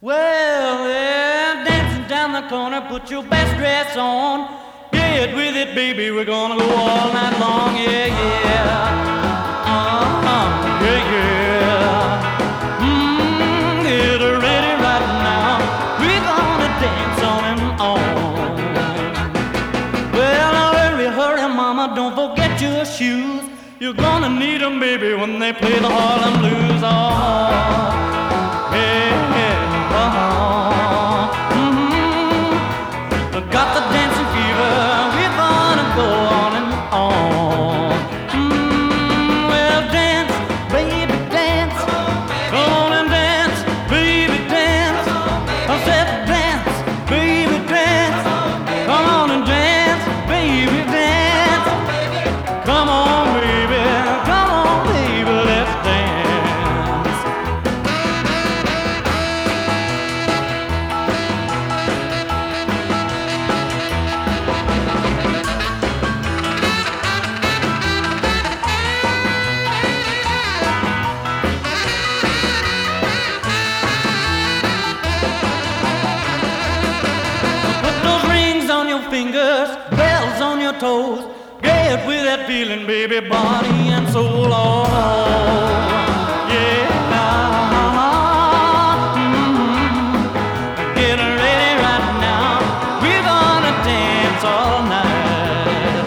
Well, yeah, dancing down the corner, put your best dress on. Get with it, baby, we're gonna go all night long. Yeah, yeah. Yeah, yeah. Get ready right now. We're gonna dance on and on. Well, hurry, hurry, mama, don't forget your shoes. You're gonna need 'em, baby, when they play the Harlem Blues. Oh, yeah, yeah. Got the dancing fever, we're gonna go on and on. Well, dance, baby, dance. Come on and dance, baby, dance. I said dance, baby, dance. Come on and dance, baby, dance. Come on, baby, let's dance. Put those rings on your fingers, bells on your toes. Get with that feeling, baby, body and soul. Oh, yeah. Get ready right now. We're gonna dance all night.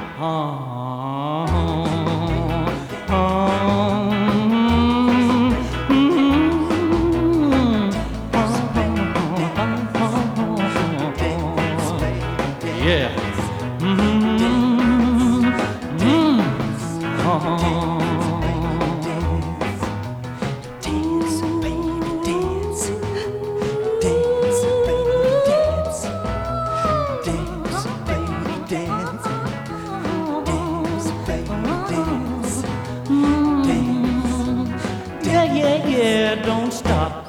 Yeah. Dance, baby, dance. Dance, baby, dance. Dance, baby, dance. Dance, baby, dance. Dance. Yeah, yeah, yeah, don't stop.